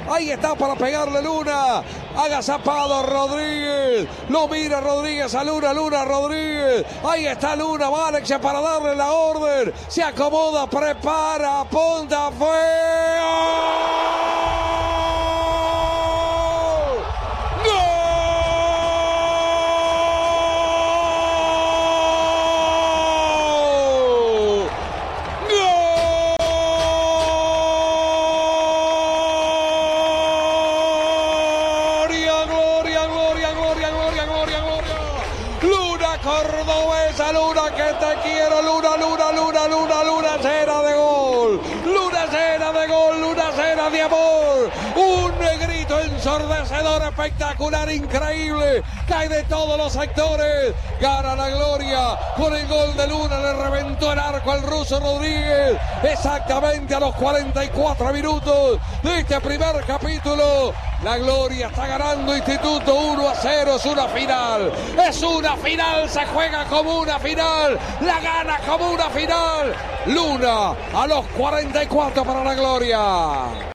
Ahí está para pegarle Luna. Agazapado Rodríguez. Lo mira Rodríguez a Luna. Luna Rodríguez. Ahí está Luna. Alex para darle la orden. Se acomoda, prepara, apunta, fue. Luna cordobesa, Luna que te quiero, Luna, Luna, Luna, Luna, Luna llena de gol, Luna llena de gol, Luna llena de amor, un negrito ensordecedor, espectacular, increíble, cae de todos los sectores, gana la gloria, con el gol de Luna le reventó el arco al ruso Rodríguez, exactamente a los 44 minutos de este primer capítulo. La gloria está ganando Instituto 1-0, es una final, se juega como una final, la gana como una final. Luna a los 44 para la gloria.